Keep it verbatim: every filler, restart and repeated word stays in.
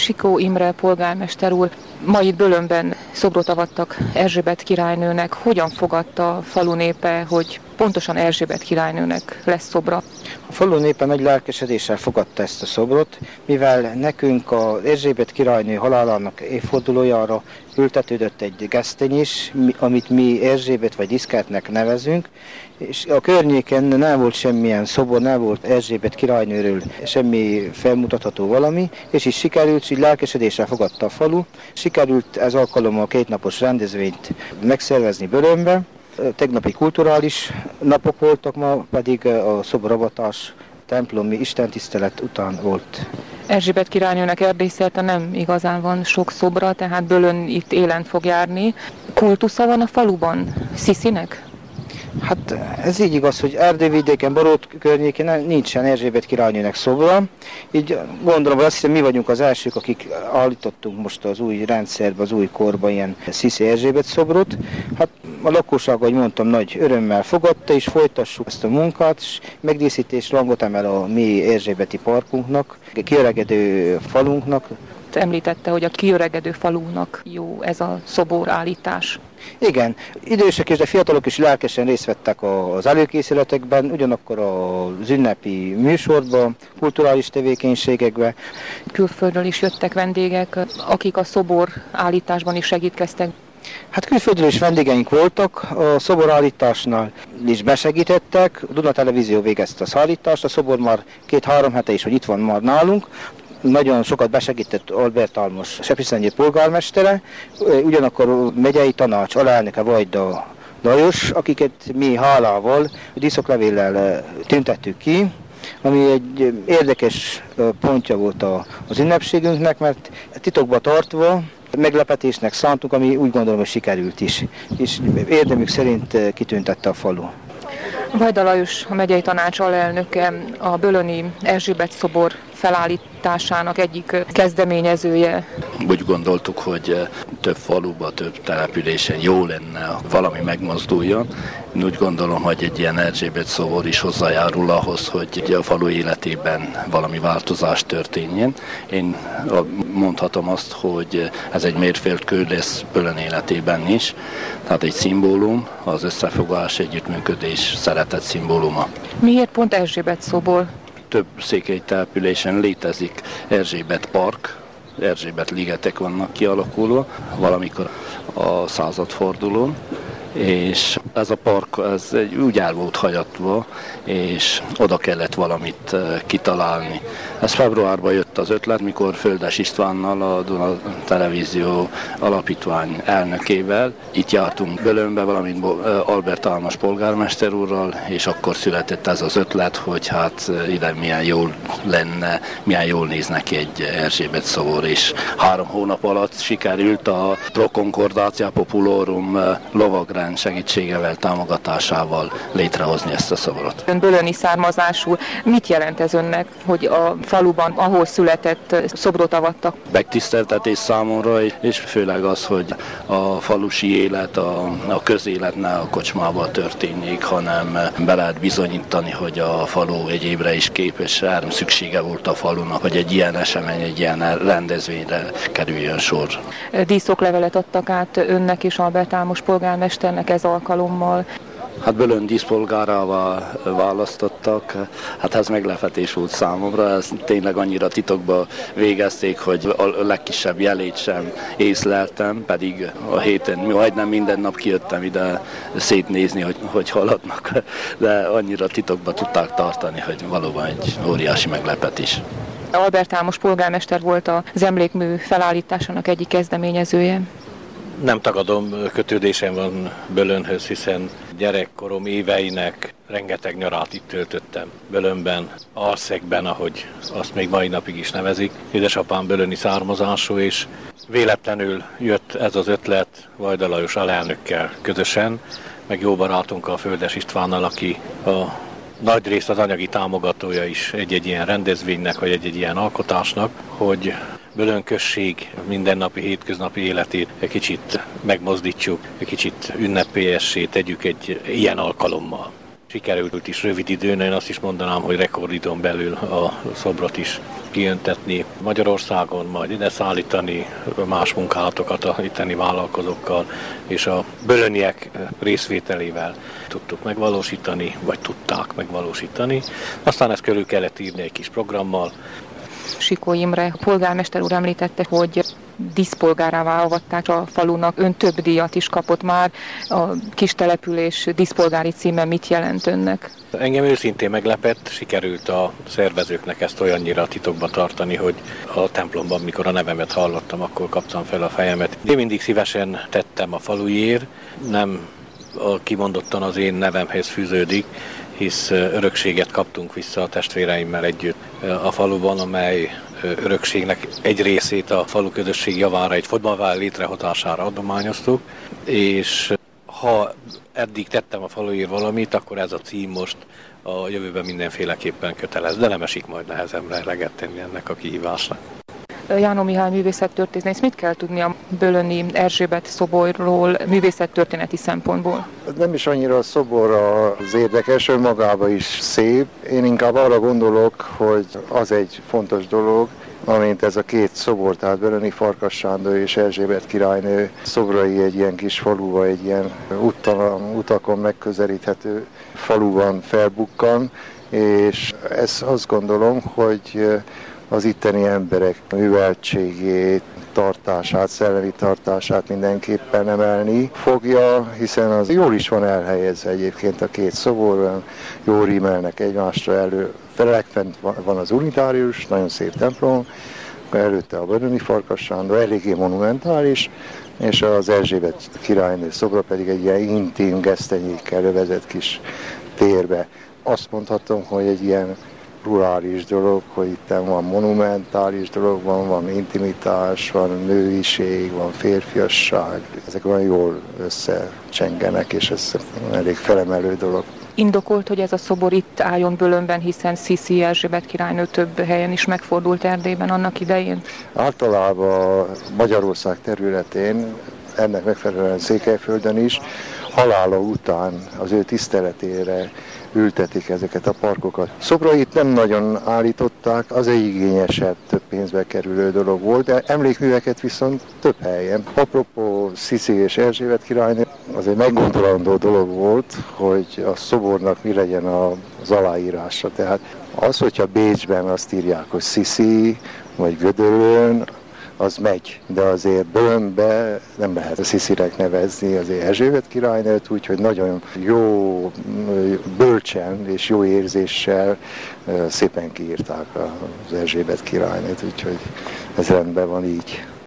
Sikó Imre polgármester úr, ma itt Bölönben szobrot avattak Erzsébet királynőnek. Hogyan fogadta a falu népe, hogy pontosan Erzsébet királynőnek lesz szobra? A falu népe nagy lelkesedéssel fogadta ezt a szobrot, mivel nekünk az Erzsébet királynő halálának évfordulójára ültetődött egy gesztenye is, amit mi Erzsébet vagy Diszkertnek nevezünk, és a környéken nem volt semmilyen szobor, nem volt Erzsébet királynőről semmi felmutatható valami, és is sikerült, így lelkesedéssel fogadta a falu. Sikerült ez alkalommal kétnapos rendezvényt megszervezni Bölönbe. Tegnapi kulturális napok voltak, ma pedig a szoboravatás templomi istentisztelet után volt. Erzsébet királynőnek Erdélyszerte nem igazán van sok szobra, tehát Bölön itt élen fog járni. Kultusza van a faluban Sziszinek? Hát ez így igaz, hogy Erdélyvidéken, Barót környékén nincsen Erzsébet királynőnek szobra. Így gondolom, hogy azt hiszem, mi vagyunk az elsők, akik állítottunk most az új rendszerbe, az új korba ilyen Sziszi Erzsébet szobrot. Hát a lakosság, ahogy mondtam, nagy örömmel fogadta, és folytassuk ezt a munkát, és megdíszítés rangot emel a mi erzsébeti parkunknak, a kiöregedő falunknak. Említette, hogy a kiöregedő falunak jó ez a szoborállítás. Igen, idősek és de fiatalok is lelkesen részt vettek az előkészületekben, ugyanakkor az ünnepi műsorban, kulturális tevékenységekben. Külföldről is jöttek vendégek, akik a szobor állításban is segítkeztek. Hát külföldről is vendégeink voltak, a szoborállításnál is besegítettek, a Duna Televízió végezte a szállítást, a szobor már két-három hete is, hogy itt van már nálunk. Nagyon sokat besegített Albert Almos Sepsiszentgyörgyi polgármestere, ugyanakkor megyei tanács alelnöke Vajda Lajos, akiket mi hálával, díszoklevéllel tüntettük ki, ami egy érdekes pontja volt az ünnepségünknek, mert titokba tartva meglepetésnek szántuk, ami úgy gondolom, hogy sikerült is, és érdemük szerint kitüntette a falu. Vajda Lajos, a megyei tanács alelnöke, a bölöni Erzsébet szobor felállításának egyik kezdeményezője. Úgy gondoltuk, hogy több faluban, több településen jó lenne, valami megmozduljon. Én úgy gondolom, hogy egy ilyen Erzsébet szobor is hozzájárul ahhoz, hogy a falu életében valami változás történjen. Én mondhatom azt, hogy ez egy mérföldkő lesz Bölön életében is, tehát egy szimbólum, az összefogás, együttműködés, szeretet szimbóluma. Miért pont Erzsébet szobor? Több székely településen létezik Erzsébet park, Erzsébet ligetek vannak kialakulva, valamikor a századfordulón, és ez a park ez egy, úgy el volt hagyatva, és oda kellett valamit kitalálni. Ez februárban jött az ötlet, mikor Földes Istvánnal, a Duna Televízió alapítvány elnökével itt jártunk Bölönbe, valamint Albert Almos polgármester úrral, és akkor született ez az ötlet, hogy hát ide milyen jól lenne, milyen jól néz neki egy Erzsébet szobor, és három hónap alatt sikerült a Pro Concordatia Populorum lovagrend segítségevel, támogatásával létrehozni ezt a szobrot. Ön bölöni származású. Mit jelent ez önnek, hogy a faluban, ahol született, szobrot avattak? Megtiszteltetés számomra, és főleg az, hogy a falusi élet, a, a közélet ne a kocsmában történik, hanem be lehet bizonyítani, hogy a falu egyébre is képes, erre szüksége volt a falunak, hogy egy ilyen esemény, egy ilyen rendezvényre kerüljön sor. Díszoklevelet adtak át önnek és Albert Álmos polgármesternek ez alkalommal. Hát Bölön díszpolgárává választottak, hát ez meglepetés volt számomra, ezt tényleg annyira titokba végezték, hogy a legkisebb jelét sem észleltem, pedig a héten majdnem minden nap kijöttem ide szétnézni, hogy, hogy haladnak, de annyira titokba tudták tartani, hogy valóban egy óriási meglepetés. Albert Álmos polgármester volt az emlékmű felállításának egyik kezdeményezője. Nem tagadom, kötődésem van Bölönhöz, hiszen gyerekkorom éveinek rengeteg nyarát itt töltöttem. Bölönben, Arszegben, ahogy azt még mai napig is nevezik. Édesapám bölöni származású, és véletlenül jött ez az ötlet Vajda Lajos alelnökkel közösen, meg jó barátunkkal, Földes Istvánnal, aki a nagy részt az anyagi támogatója is egy-egy ilyen rendezvénynek, vagy egy-egy ilyen alkotásnak, hogy Bölön község mindennapi, hétköznapi életét egy kicsit megmozdítsuk, egy kicsit ünnepélyessé tegyük egy ilyen alkalommal. Sikerült is rövid időn, én azt is mondanám, hogy rekordidőn belül a szobrot is kiöntetni Magyarországon, majd ide szállítani más munkálatokat a itteni vállalkozókkal, és a bölöniek részvételével tudtuk megvalósítani, vagy tudták megvalósítani. Aztán ezt körül kellett írni egy kis programmal. Sikó Imre polgármester úr említette, hogy díszpolgárává avatták a falunak. Ön több díjat is kapott már. A kis település díszpolgári címe mit jelent önnek? Engem őszintén meglepett, sikerült a szervezőknek ezt olyannyira titokba tartani, hogy a templomban, mikor a nevemet hallottam, akkor kaptam fel a fejemet. Én mindig szívesen tettem a faluért, nem kimondottan az én nevemhez fűződik, hisz örökséget kaptunk vissza a testvéreimmel együtt a faluban, amely örökségnek egy részét a falu közösség javára egy fotbalvár létrehozására adományoztuk, és ha eddig tettem a faluért valamit, akkor ez a cím most a jövőben mindenféleképpen kötelez, de nem esik majd nehezemre eleget tenni ennek a kihívásnak. Jánó Mihály művészettörténész, mit kell tudni a bölöni Erzsébet szoborról művészettörténeti szempontból? Nem is annyira a szobor az érdekes, önmagában is szép. Én inkább arra gondolok, hogy az egy fontos dolog, amint ez a két szobor, tehát Bölöni Farkas Sándor és Erzsébet királynő szobrai egy ilyen kis faluban, egy ilyen utakon, utakon megközelíthető faluban felbukkan, és ez azt gondolom, hogy az itteni emberek műveltségét, tartását, szellemi tartását mindenképpen emelni fogja, hiszen az jól is van elhelyezve egyébként a két szobor, jól rímelnek egymásra elő. Felekfent van az unitárius, nagyon szép templom, előtte a Bölöni Farkas Sándor, eléggé monumentális, és az Erzsébet királynő szobra pedig egy ilyen intim gesztenyékkel övezett kis térbe. Azt mondhatom, hogy egy ilyen rurális dolog, hogy itt van monumentális dolog, van, van intimitás, van nőiség, van férfiasság. Ezek olyan jól összecsengenek, és ez elég felemelő dolog. Indokolt, hogy ez a szobor itt álljon Bölönben, hiszen Sziszi Erzsébet királynő több helyen is megfordult Erdélyben annak idején? Általában Magyarország területén, ennek megfelelően Székelyföldön is, halála után az ő tiszteletére ültetik ezeket a parkokat. Szobrait nem nagyon állították, az egy igényesebb, több pénzbe kerülő dolog volt, de emlékműveket viszont több helyen. Apropó Sziszi és Erzsébet királynő, az egy meggondolandó dolog volt, hogy a szobornak mi legyen az aláírása. Tehát az, hogyha Bécsben azt írják, hogy Sziszi, vagy Gödöllőn, az megy, de azért Bölönbe nem lehet a Sziszinek nevezni azért Erzsébet királynőt, úgyhogy nagyon jó, bölcsen és jó érzéssel szépen kiírták az Erzsébet királynőt, úgyhogy ez rendben van így.